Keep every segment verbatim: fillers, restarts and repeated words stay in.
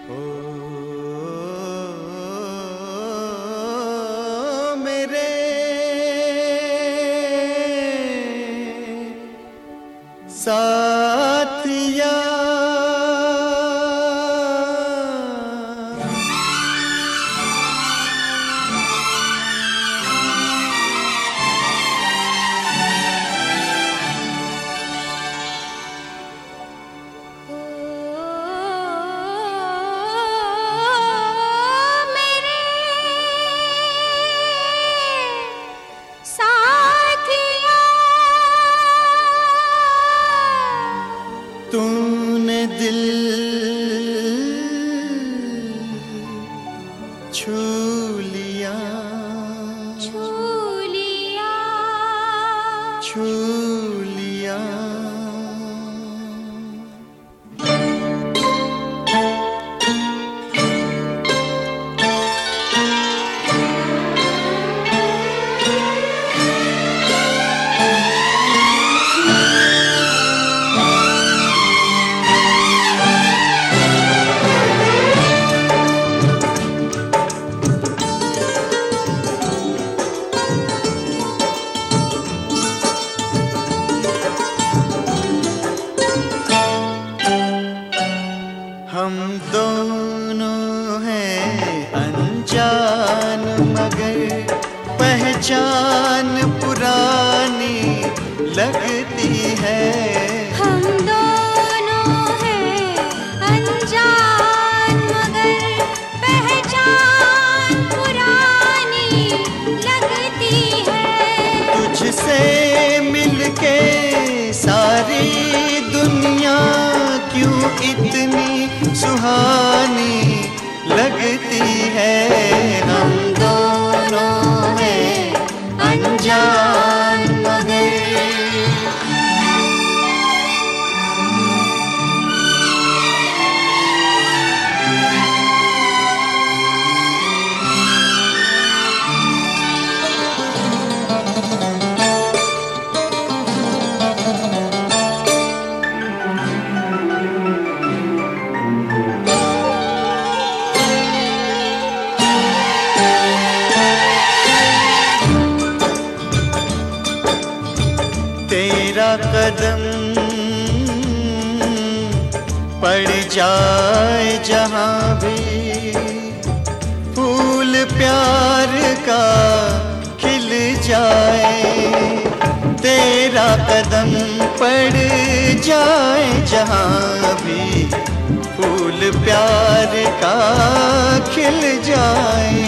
ओ मेरे साथिया तूने दिल छू लिया छू लिया छू लिया हम दोनों हैं अनजान मगर पहचान पुरानी लगती है। हम दोनों हैं अनजान मगर पहचान पुरानी लगती है। तुझसे मिलके सारी दुनिया क्यों इतनी सुहानी लगती है। हम दोनों हैं अनजान मगर तेरा कदम पड़ जाए जहाँ भी फूल प्यार का खिल जाए। तेरा कदम पड़ जाए जहाँ भी फूल प्यार का खिल जाए।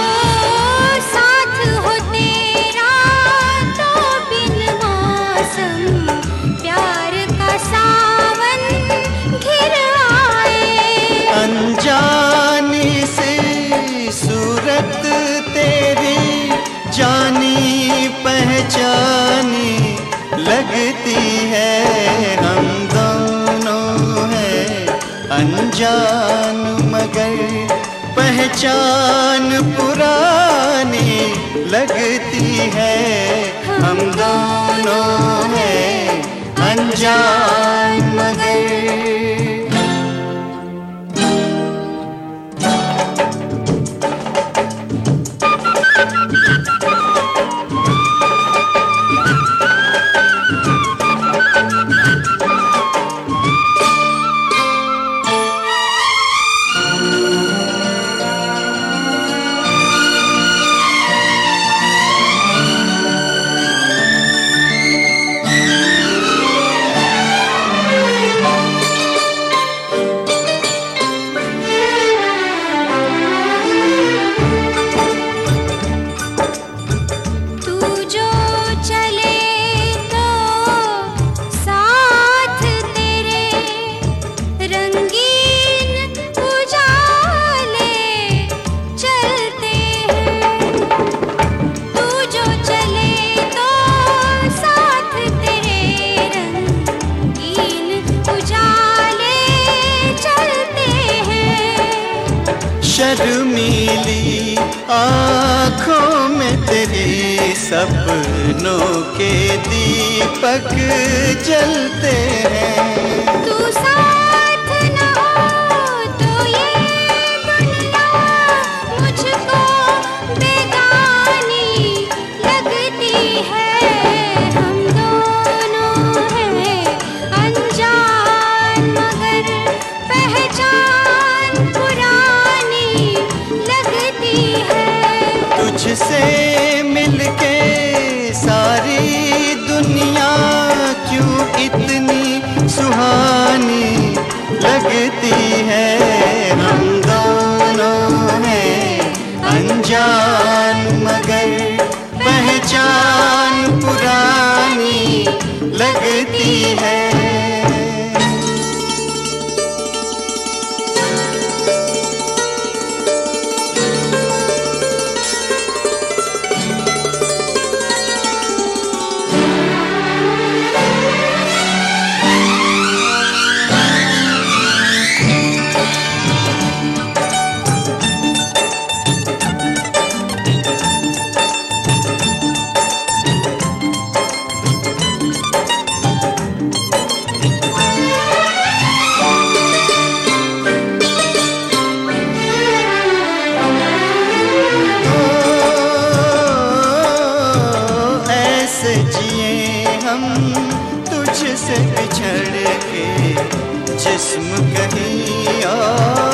अनजानी सी सूरत तेरी जानी पहचानी लगती है। हम दोनों हैं अनजान मगर पहचान पुरानी लगती है। हम दोनों हैं अनजान मगर शर्मीली आँखों में तेरी सपनों के दीपक जलते हैं। तू साथ न हो तो ये पुरानी लगती है। हम दोनों हैं अनजान मगर पहचान पुरानी लगती है। जिए हम तुझसे बिछड़ के, जिस्म कहीं और